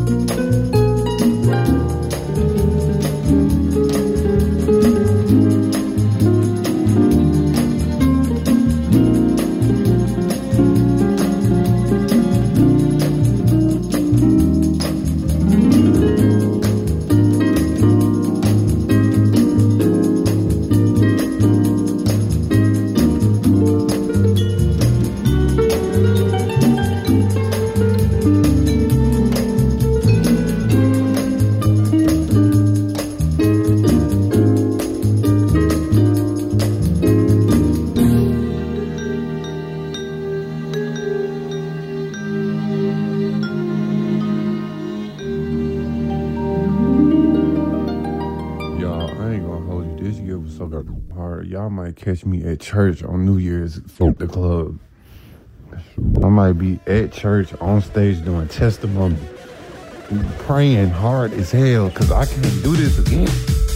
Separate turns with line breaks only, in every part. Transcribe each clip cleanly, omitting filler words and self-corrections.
Y'all might catch me at church on New Year's for the club. I might be at church on stage doing testimony, praying hard as hell because I can't do this again.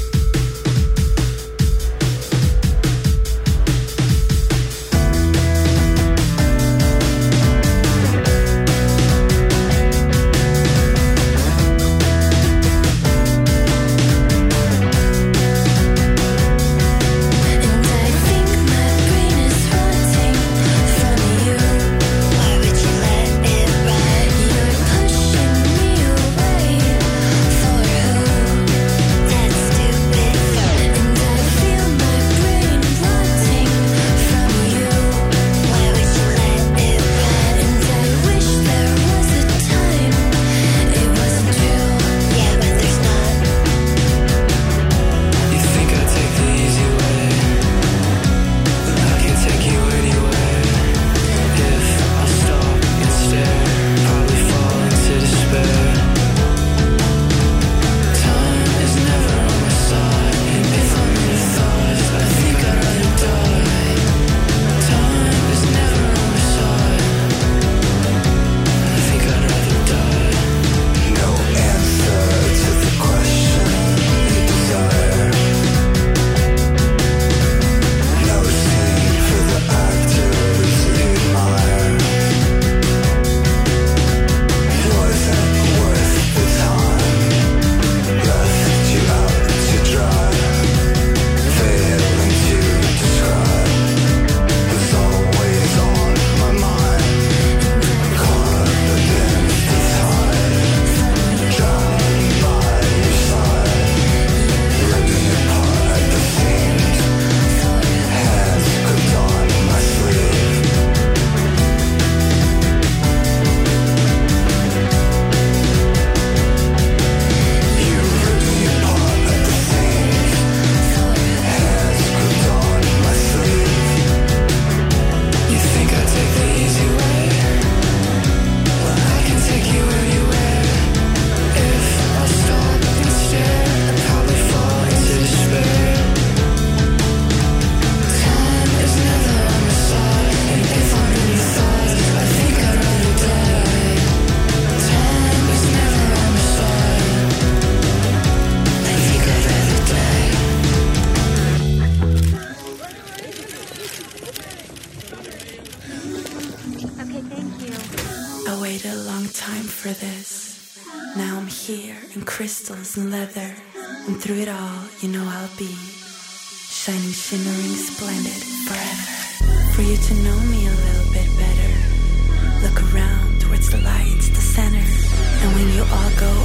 Crystals and leather, and through it all, you know I'll be shining, shimmering, splendid forever. For you to know me a little bit better, look around towards the lights, the center, and when you all go,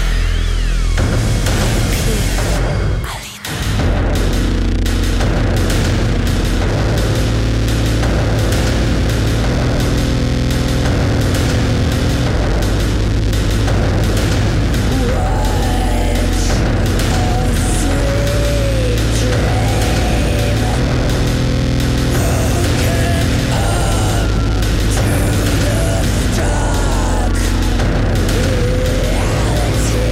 I'll appear, Alina.
Dark reality.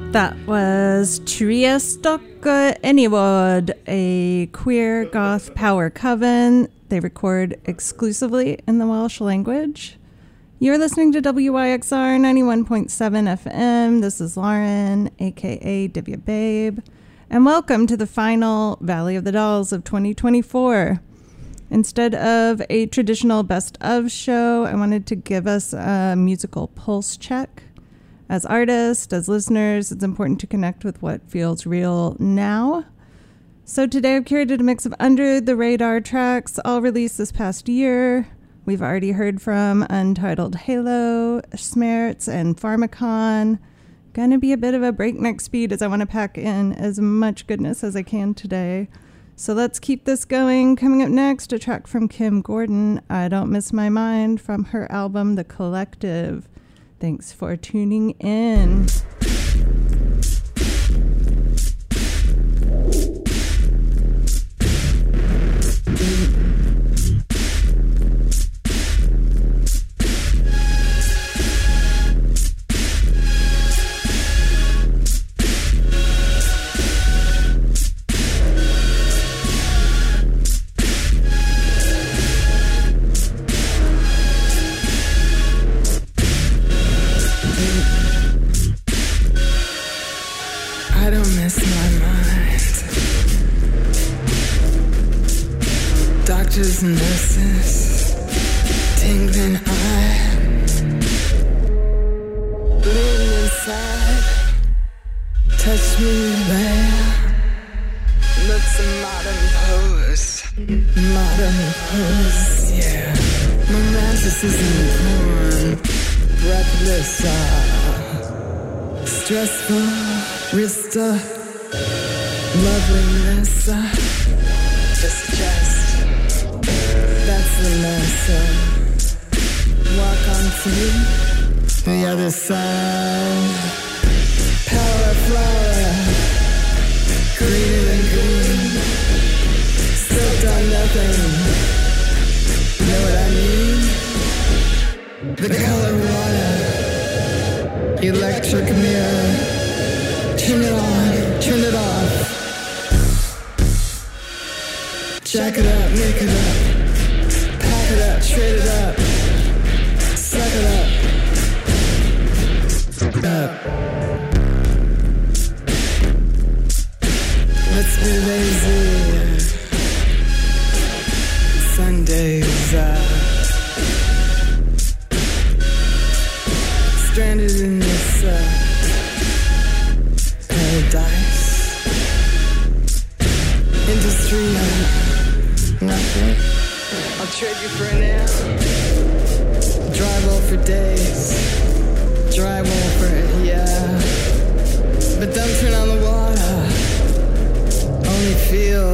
That was Triestok Anywood, a queer goth power coven. They record exclusively in the Welsh language. You're listening to WYXR 91.7 FM. This is Lauren, aka Divya Babe, and welcome to the final Valley of the Dolls of 2024. Instead of a traditional best of show, I wanted to give us a musical pulse check. As artists, as listeners, it's important to connect with what feels real now. So today I've curated a mix of under-the-radar tracks, all released this past year. We've already heard from Untitled Halo, Smerts, and Pharmacon. Gonna be a bit of a breakneck speed as I want to pack in as much goodness as I can today. So let's keep this going. Coming up next, a track from Kim Gordon, I Don't Miss My Mind, from her album The Collective. Thanks for tuning in.
Doctors and nurses, tingling eye, bleeding inside, touch me there, looks a modern pose, yeah, romanticism porn, breathless, stressful, wrist, loveliness, distress. That's the lesson. Walk on through the other side. Power flower, greener than green. Still done nothing. Know what I mean? The color water, electric mirror. Turn it on, turn it off. Jack it up, make it up. Pack it up, trade it up. Suck it up. Let's be lazy. Sundays, stranded in this paradise. Industry, nothing. I'll trade you for an hour. Drywall for days. Drywall for, yeah. But don't turn on the water. Only feel,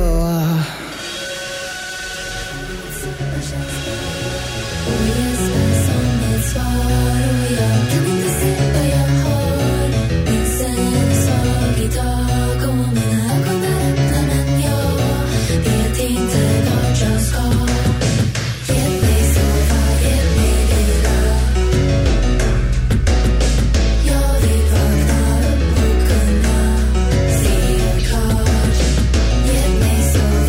so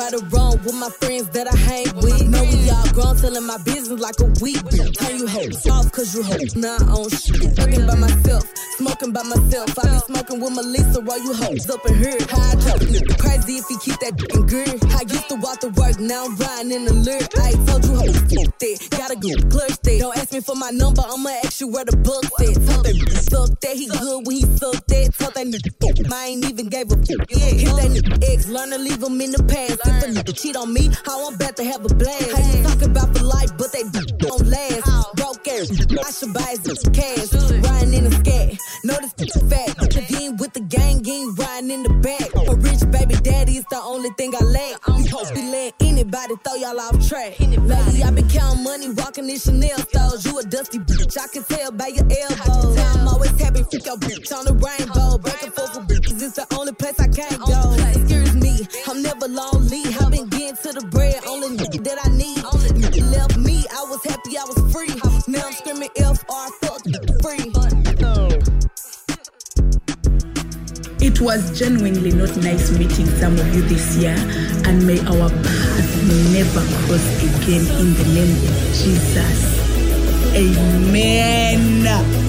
right or wrong with my friends that I hang with. Know we all grown, telling my business like a week. Turn you hoes off cause you hoes not on shit. Fucking by myself, smoking by myself. I be smoking with Melissa while you hoes up in here. How I drop crazy if you keep that dick in green. I used to walk to work, now I'm riding in the lyric. I ain't told you hoes that, gotta get clutch that. Don't ask me for my number, I'ma ask you where the book at. Told that suck that, he good when he suck that. Told that nigga I ain't even gave a fuck. Yeah, hit that nigga ex, learn to leave him in the past. If a nigga cheat on me, how I'm about to have a blast. How you talk about for life, but they don't last. Broke ass, I should buy his cash. Riding in the scat, know this bitch fat. If you ain't with the gang, you ain't riding in the back. A rich baby daddy is the only thing I lack. You supposed to be letting anybody throw y'all off track. Lately I been counting money, walking in Chanel stores. You a dusty bitch, I can tell by your elbows. I'm always happy, freak your bitch on the rainbow. Back and forth with bitches, it's the only place I can't go. Excuse me, I'm never lonely. I've been getting to the bread, only nigga that I need. Nigga left me, I was happy I was free. Now I'm screaming FR, fuck free.
It was genuinely not nice meeting some of you this year, and may our paths never cross again in the name of Jesus. Amen.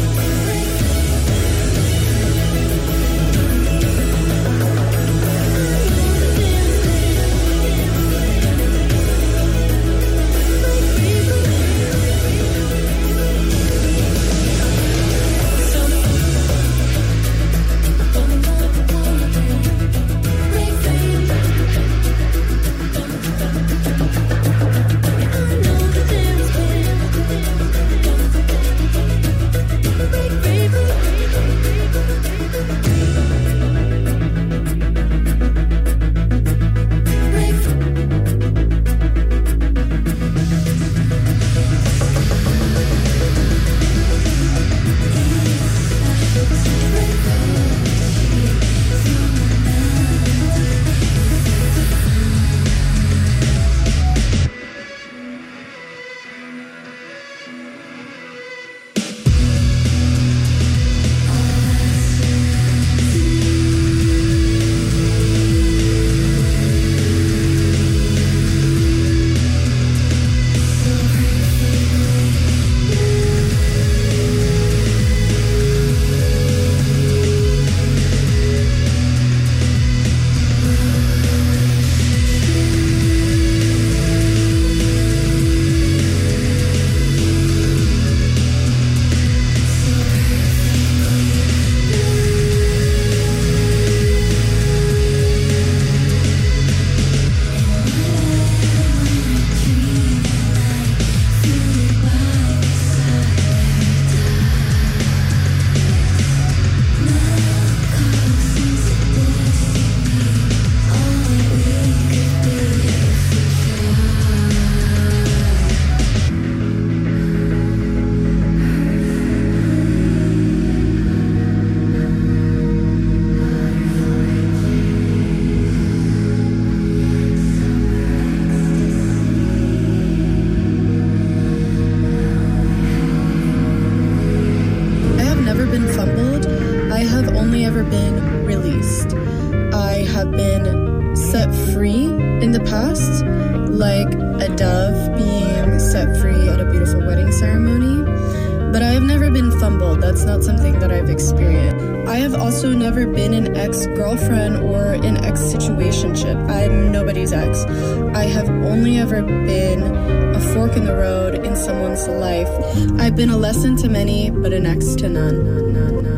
like a dove being set free at a beautiful wedding ceremony. But I have never been fumbled. That's not something that I've experienced. I have also never been an ex-girlfriend or an ex-situationship. I'm nobody's ex. I have only ever been a fork in the road in someone's life. I've been a lesson to many, but an ex to none.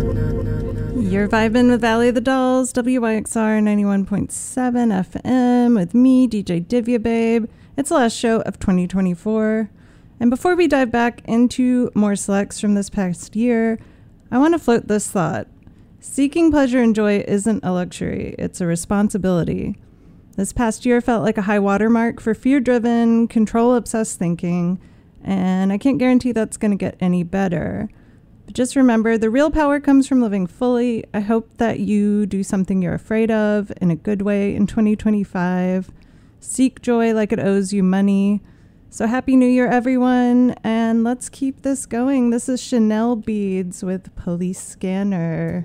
You're vibing with Valley of the Dolls, WYXR 91.7 FM with me, DJ Divya Babe. It's the last show of 2024. And before we dive back into more selects from this past year, I want to float this thought. Seeking pleasure and joy isn't a luxury, it's a responsibility. This past year felt like a high watermark for fear-driven, control-obsessed thinking, and I can't guarantee that's going to get any better. But just remember, the real power comes from living fully. I hope that you do something you're afraid of in a good way in 2025. Seek joy like it owes you money. So happy New Year, everyone, and let's keep this going. This is Chanel Beads with Police Scanner.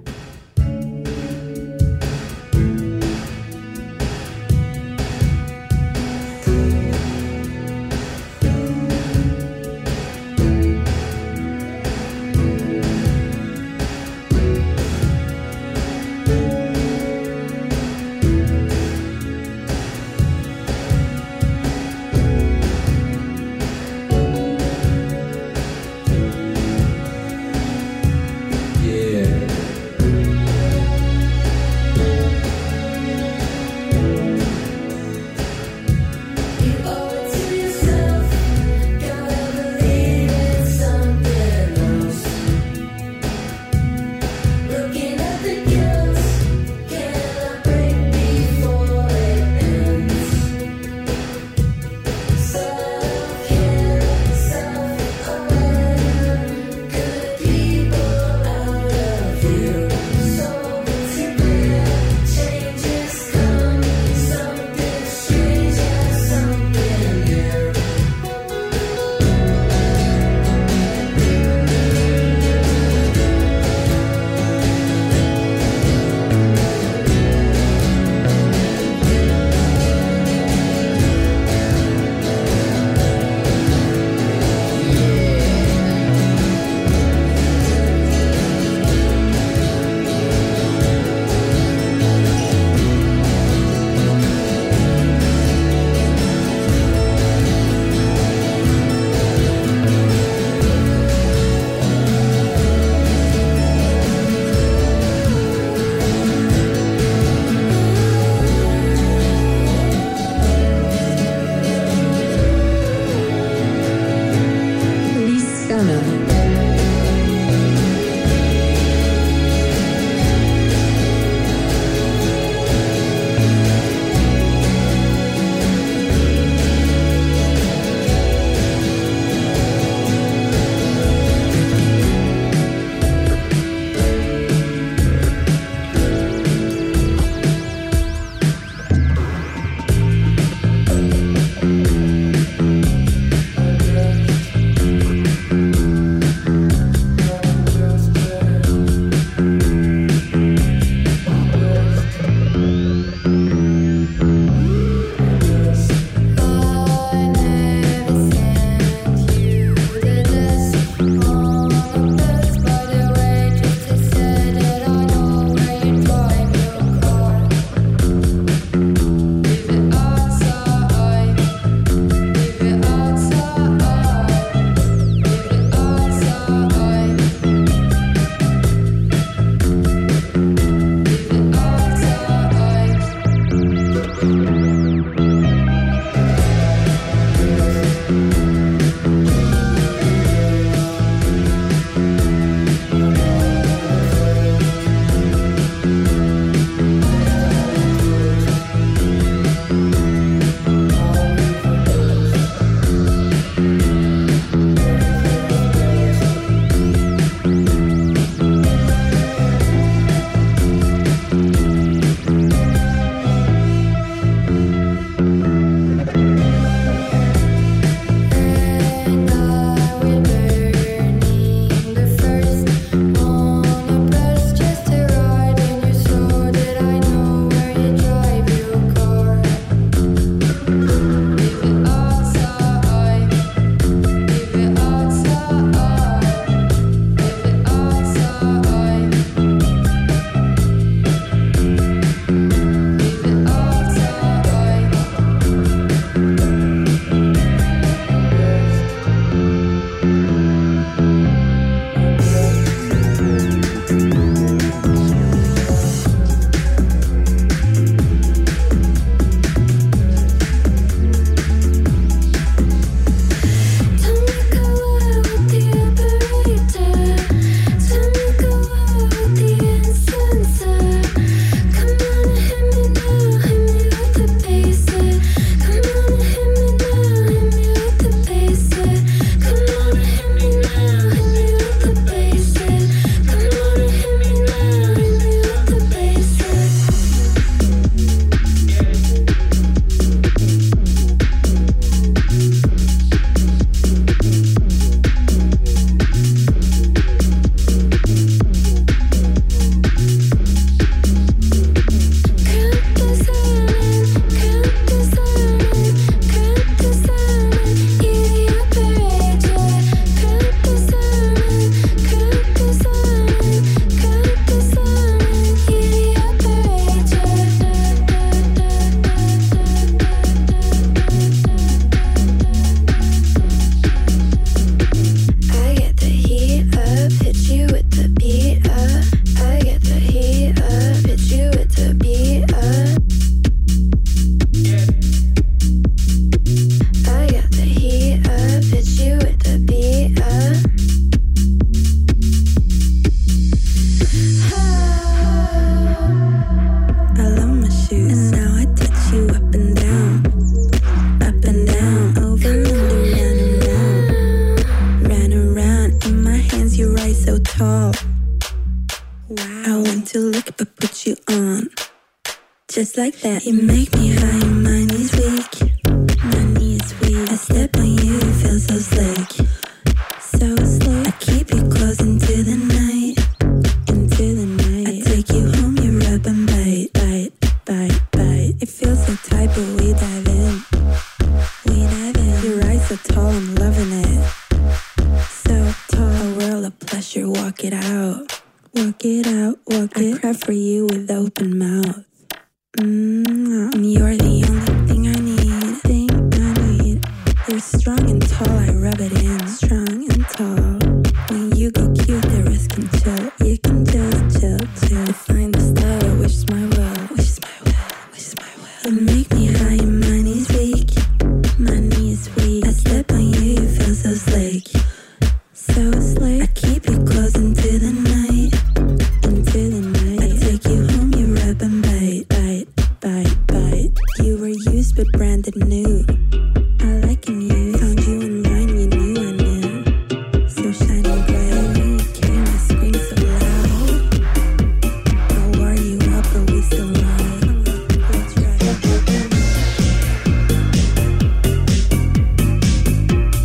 just like that. You make me high, my knees weak. My knees weak. I step on you, you feel so slick. So slick. I keep you close into the night. Into the night. I take you home, you rub and bite. Bite, bite, bite. It feels so tight, but we dive in. We dive in. Your eyes so tall, I'm loving it. So tall. A world of pleasure, walk it out. Walk it out, walk it. I cry for you with open mouth. And you're the only thing I need. You're strong and tall, I rub it in. Strong and tall. When you go cute, the rest can chill. You can just chill. Define the style, which is my will. Which is my will, which is my will. You make me high and my knees weak. My knees weak. I step on you, you feel so slick. So slick. I keep you close into the night. Into the night. I take you home, you rub and bite. Bite, bite, bite. You were used but branded new. I liken you. Found you in line, you knew I knew. So shining bright, when you came, I screamed so loud. I wore you up, but we still ride. Let's ride.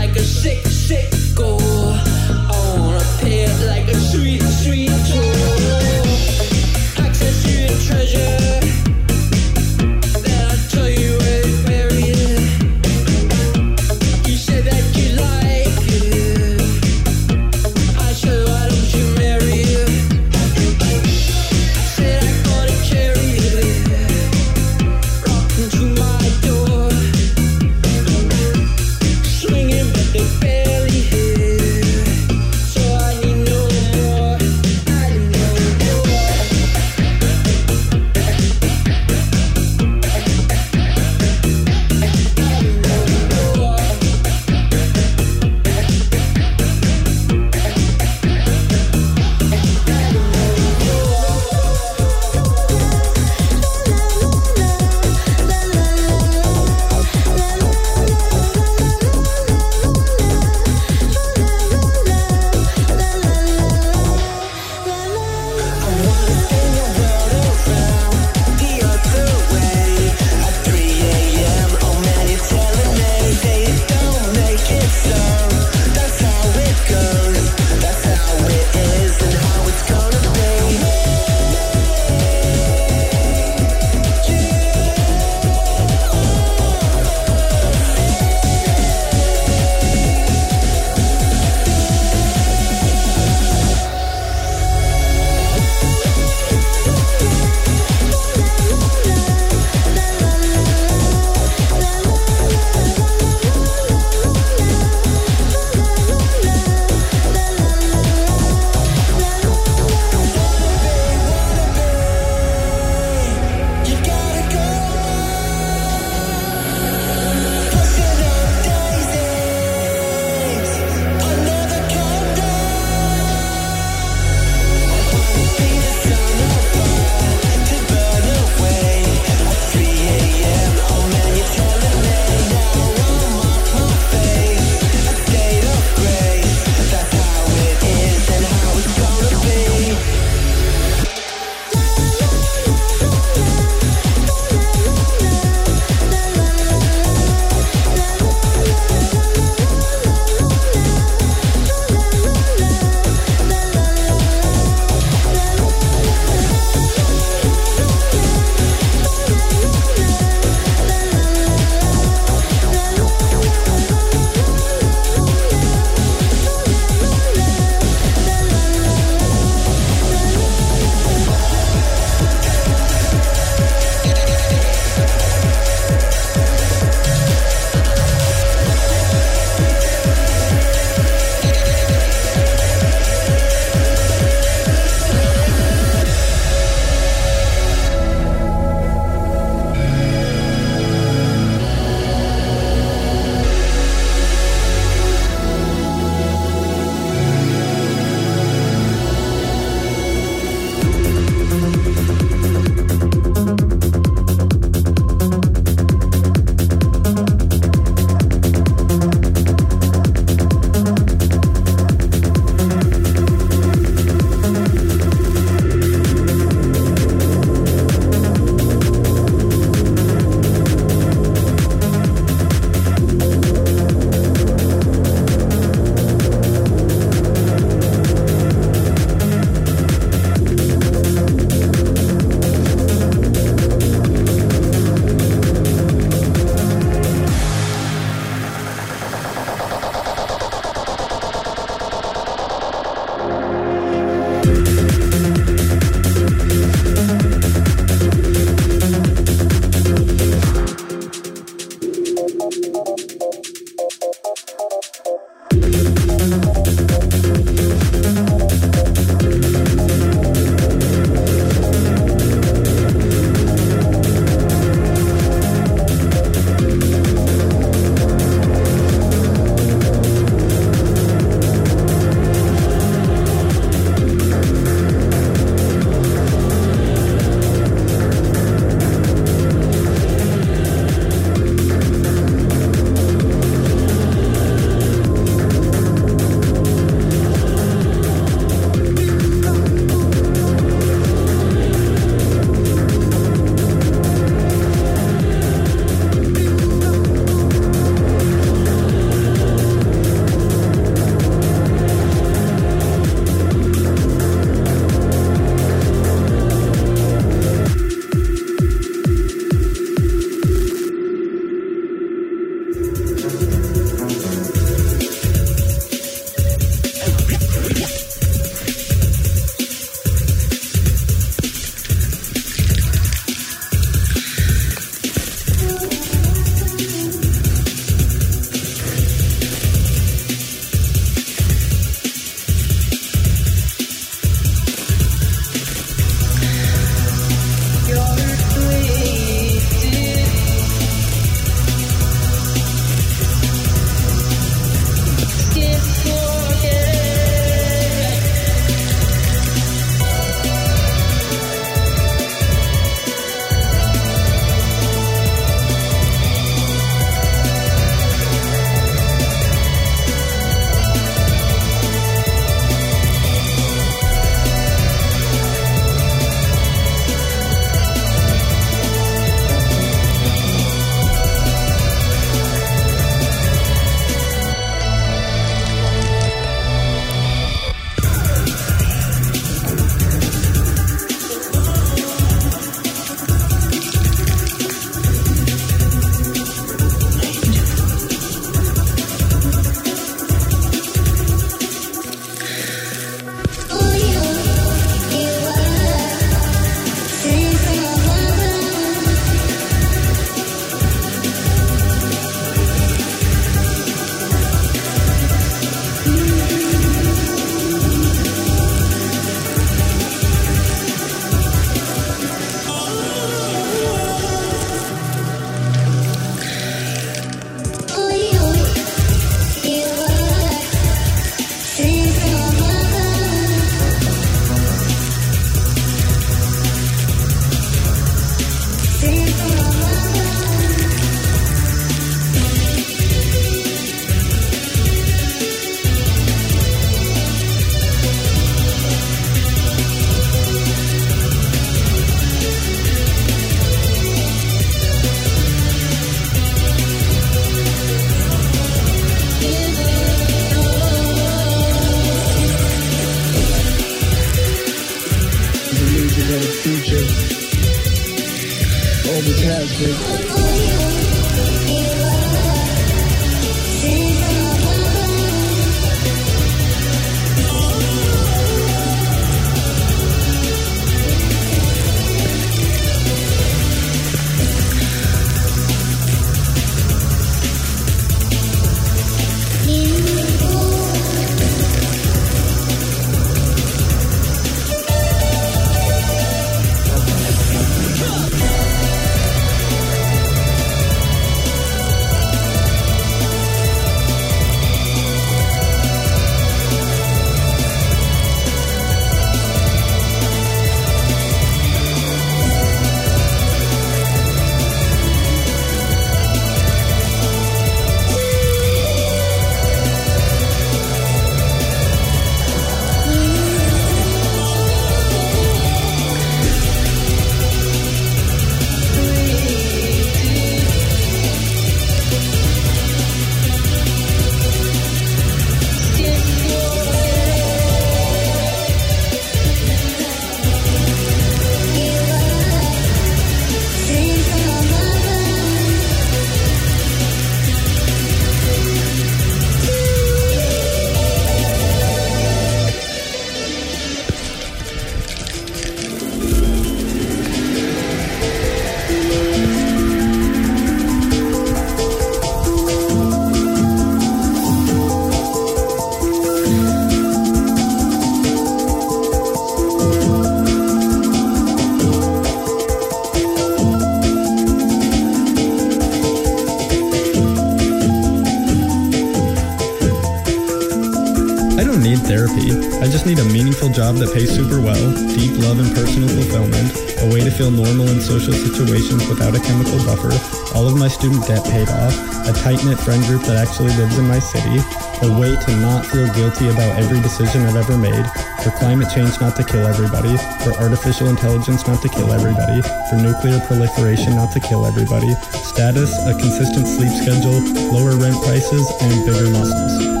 therapy. I just need a meaningful job that pays super well, deep love and personal fulfillment, a way to feel normal in social situations without a chemical buffer, all of my student debt paid off, a tight-knit friend group that actually lives in my city, a way to not feel guilty about every decision I've ever made, for climate change not to kill everybody, for artificial intelligence not to kill everybody, for nuclear proliferation not to kill everybody, status, a consistent sleep schedule, lower rent prices, and bigger muscles.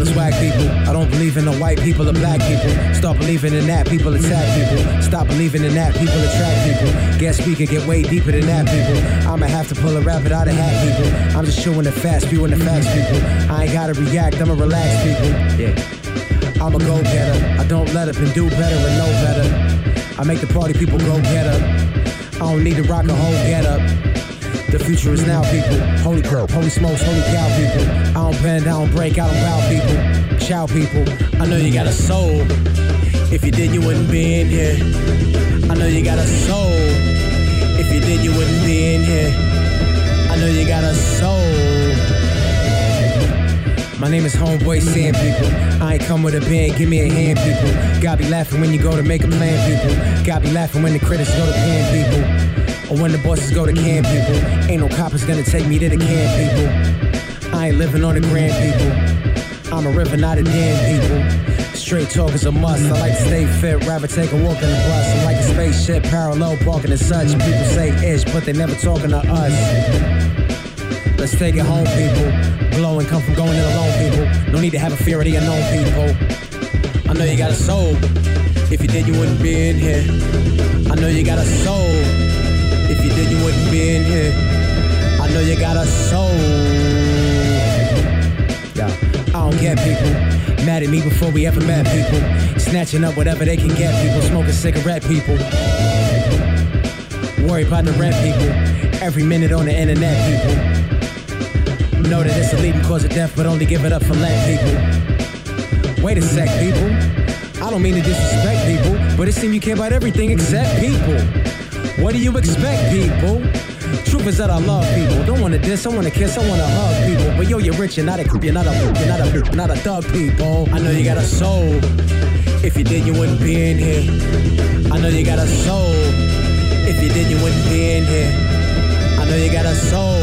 is whack people. I don't believe in the white people or black people. Start believing in that, people attack people. Stop believing in that, people attract people. Guest speaker, get way deeper than that, people. I'ma have to pull a rabbit out of hat, people. I'm just chewing the fat, spewing the facts, people. I ain't gotta react, I'ma relax, people. Yeah. I'm a go-getter. I don't let up and do better and know better. I make the party people go get up. I don't need to rock a whole get up. The future is now, people. Holy crap, holy smokes, holy cow, people. I don't bend, I don't break, I don't bow, people. Chow, people. I know you got a soul. If you did, you wouldn't be in here. I know you got a soul. If you did, you wouldn't be in here. I know you got a soul. My name is Homeboy Sand, people. I ain't come with a band, give me a hand, people. Gotta be laughing when you go to make a plan, people. Gotta be laughing when the critics go to pan, people. Or when the bosses go to can, people. Ain't no coppers gonna take me to the can, people. I ain't living on the grand, people. I'm a river, not a dam, people. Straight talk is a must. I like to stay fit, rather take a walk in the bus. I'm like a spaceship, parallel parking and such. People say ish, but they never talking to us. Let's take it home, people. Glow and come from going it alone, people. No need to have a fear of the unknown, people. I know you got a soul. If you did, you wouldn't be in here. I know you got a soul. If you did, you wouldn't be in here. I know you got a soul. Yeah, I don't get people mad at me before we ever met, people. Snatching up whatever they can get, people. Smoking cigarette, people. Worry about the rent, people. Every minute on the internet, people. Know that it's a leading cause of death, but only give it up for Lent, people. Wait a sec, people. I don't mean to disrespect people, but it seems you care about everything except people. What do you expect, people? Truth is that I love people. Don't wanna diss, I wanna kiss, I wanna hug people. But yo, you're rich, you're not a thug, people. I know you got a soul. If you did, you wouldn't be in here. I know you got a soul. If you did, you wouldn't be in here. I know you got a soul.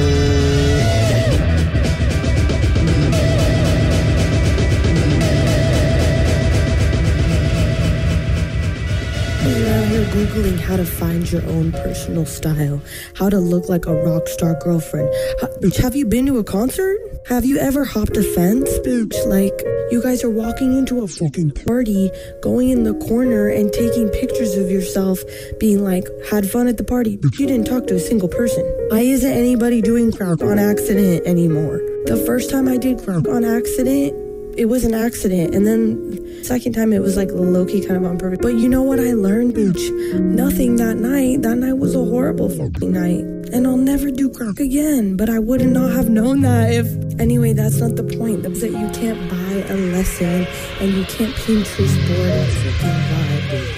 You're Googling how to find your own personal style, how to look like a rock star girlfriend. Have you been to a concert? Have you ever hopped a fence? Like, you guys are walking into a fucking party, going in the corner and taking pictures of yourself, being like, had fun at the party. You didn't talk to a single person. Why isn't anybody doing crack on accident anymore? The first time I did crack on accident, it was an accident, and then second time it was like low-key kind of on purpose. But you know what I learned, Nothing that night. That night was a horrible fucking night. And I'll never do crack again. But I would not have known that if... Anyway, that's not the point. That's that you can't buy a lesson and you can't Pinterest board a freaking vibe.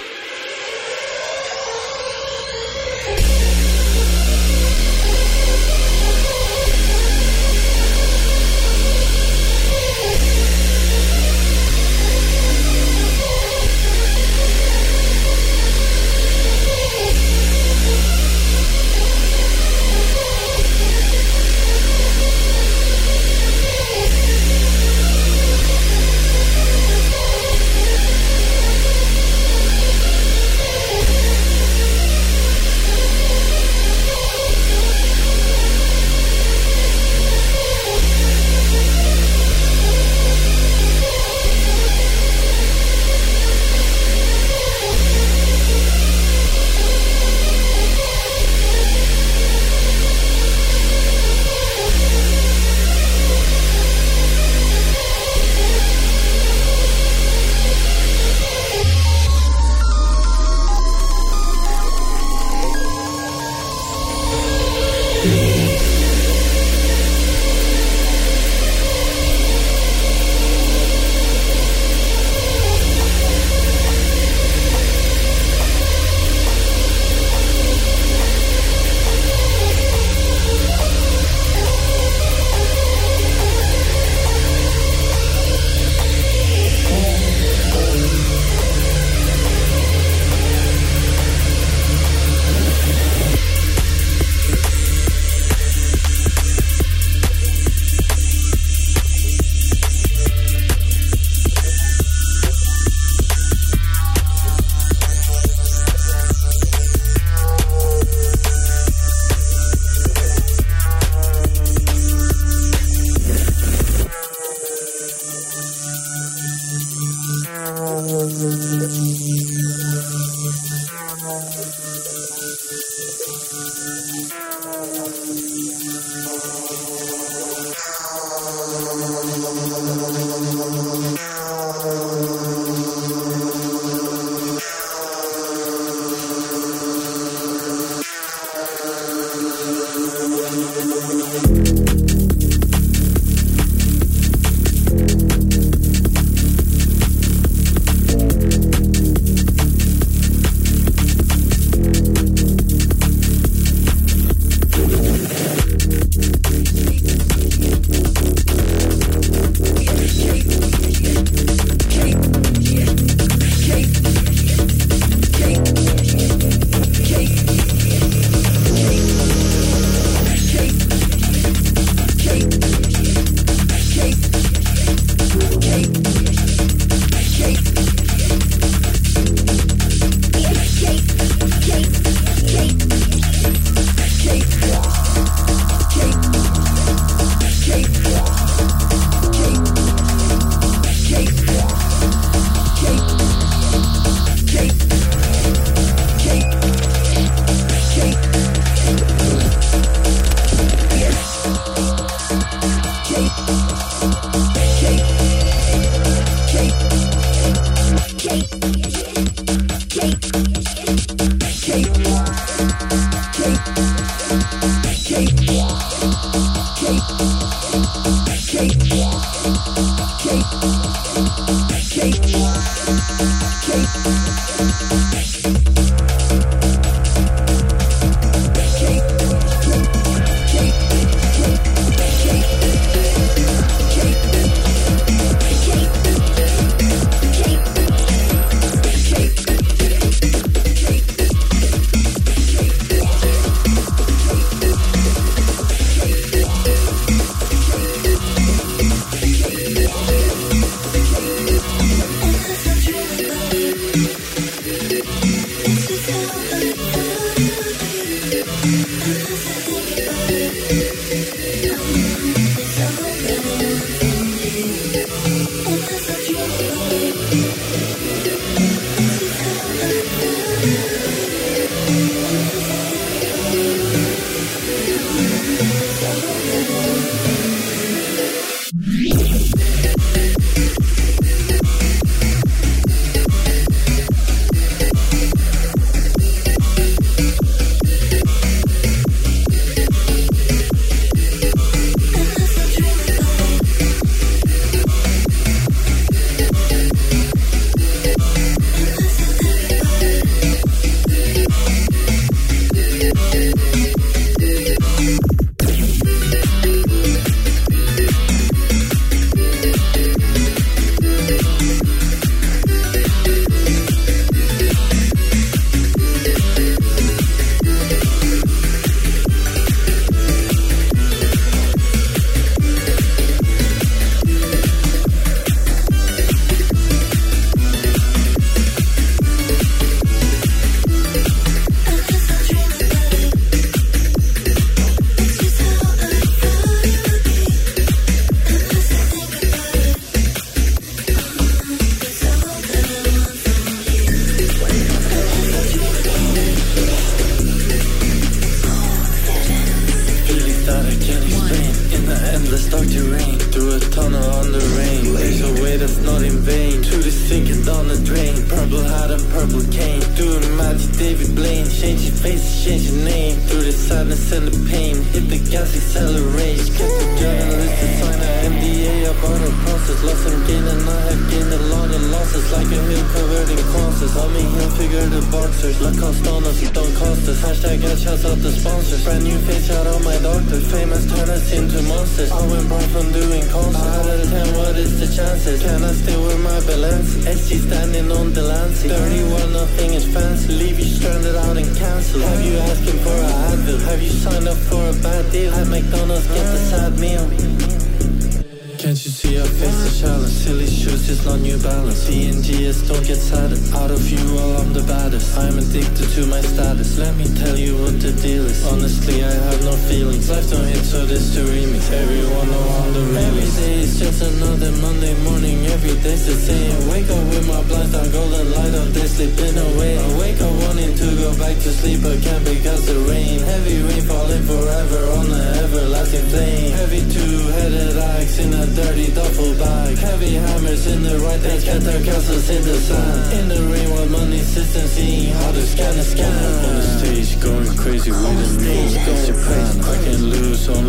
Crazy with the news, going crazy, cracking loose on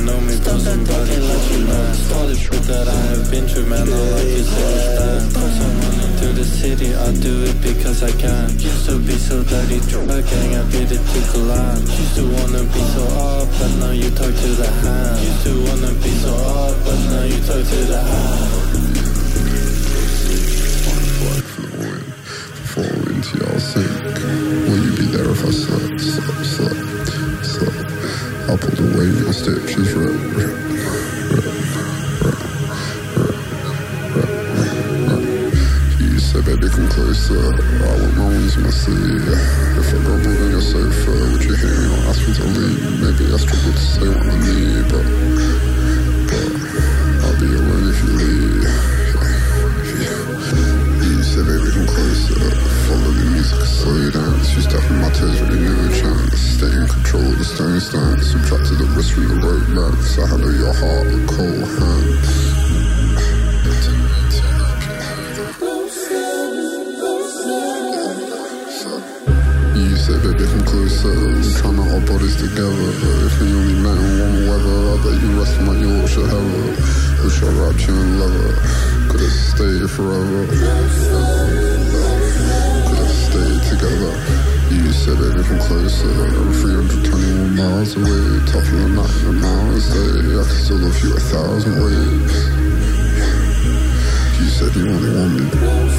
know me, but somebody let you know. All the shit that I have been through, man, all I can say is that. Put someone into the city, I do it because I can. Used to be so dirty, drug gang, I beat it to collide. Used to wanna be so up, but now you talk to the hand. Used to wanna be so up, but now you talk to the hand.
Fall into y'all sink. Will you be there if I slept? I'll pull the weight and stitches You said, baby, come closer. I want my wings in my sleeve. If I go move on your sofa, would you hear me or ask me to leave? Maybe I struggle to say what I need, but I'll be alone if you leave. You said, baby, come closer. Follow the music, slow dance. You step on my toes, really no chance. Stay in control of the stone stance. Subtracted the wrist from the romance. I handle your heart with cold hands. You said, baby, come closer. We're trying to hold bodies together. If we only met in warm weather, I bet you rest my Yorkshire heather. Wish I wrapped you in leather. Could have stayed forever. Could have stayed together. You said, baby, come closer. I'm 321 miles away. Tougher than that in a hour's day. I can still love you 1,000 ways. You said you only want me.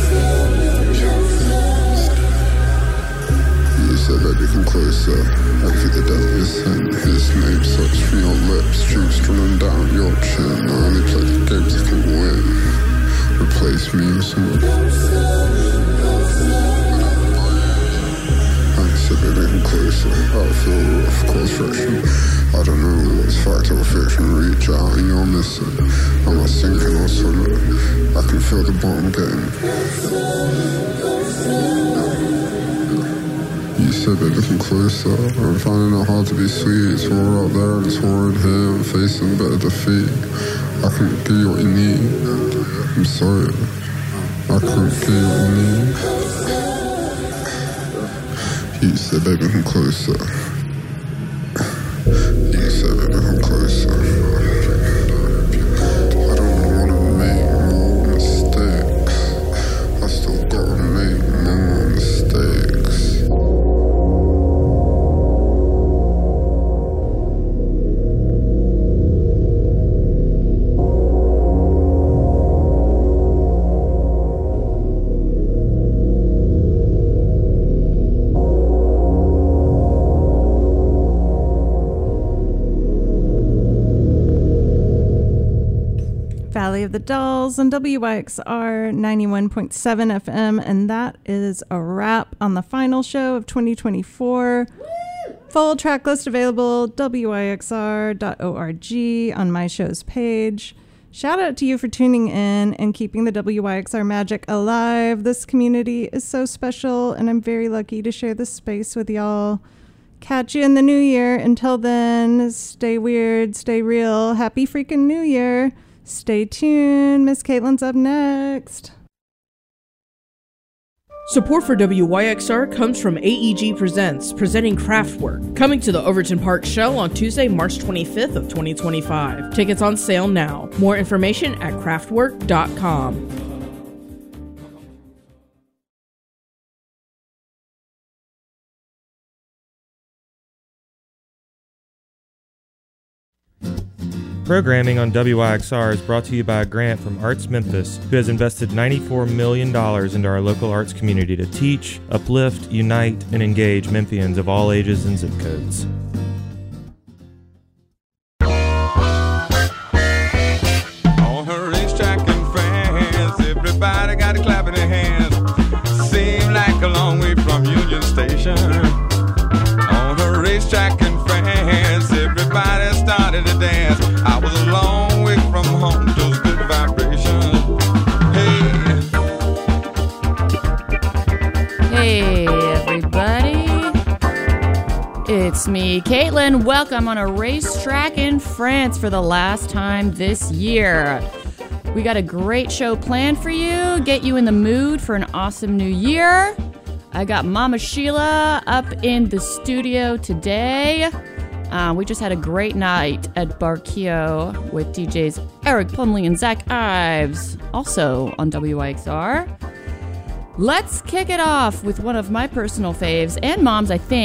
You said, baby, come closer. I feel the deadliest sin. His name sucks from your lips. Juice running down your chin. I only play the games I can win. Replace me with someone. I said, baby, come closer. I feel rough, cause friction. I don't know what's fact or fiction. Reach out and you're missing. Am I sinking or swimming? I can feel the bottom getting. You said, baby, come closer. I'm finding it hard to be sweet. It's war out there and it's war in here. I'm facing better defeat. I couldn't give you what you need. I'm sorry. I couldn't give you what you need. You said, baby, come closer. You said, baby, come closer. I don't want to make more mistakes. I still gotta make more mistakes.
Valley of the Dolls on WYXR 91.7 FM, and that is a wrap on the final show of 2024. Full track list available, wyxr.org on my show's page. Shout out to you for tuning in and keeping the WYXR magic alive. This community is so special, and I'm very lucky to share this space with y'all. Catch you in the new year. Until then, stay weird, stay real. Happy freaking New Year. Stay tuned. Miss Caitlin's up next.
Support for WYXR comes from AEG Presents, presenting Kraftwerk, coming to the Overton Park Show on Tuesday, March 25th of 2025. Tickets on sale now. More information at kraftwerk.com.
Programming on WYXR is brought to you by a grant from Arts Memphis, who has invested $94 million into our local arts community to teach, uplift, unite, and engage Memphians of all ages and zip codes.
On her racetrack in France, everybody got a clap in their hands. Seemed like a long way from Union Station. On her racetrack in France, everybody started to dance. I was a long way from home, those good vibrations.
Hey everybody, it's me, Caitlin. Welcome on a racetrack in France for the last time this year. We got a great show planned for you, get you in the mood for an awesome new year. I got Mama Sheila up in the studio today. We just had a great night at Barquillo with DJs Eric Plumley and Zach Ives, also on WYXR. Let's kick it off with one of my personal faves and Mom's, I think.